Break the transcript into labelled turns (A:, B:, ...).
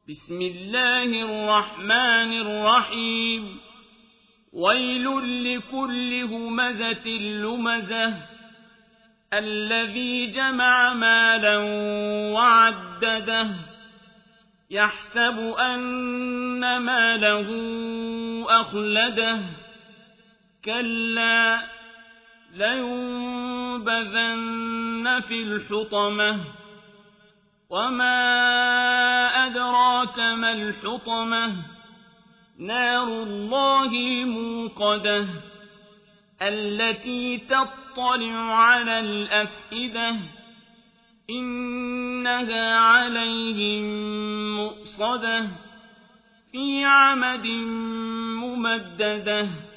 A: بسم الله الرحمن الرحيم ويل لكل همزة لمزة الذي جمع مالا وعدده يحسب أن ماله أخلده كلا لينبذن في الحطمة وما أدراك ما الحطمة نار الله الموقدة التي تطلع على الأفئدة إنها عليهم مؤصدة في عمد ممددة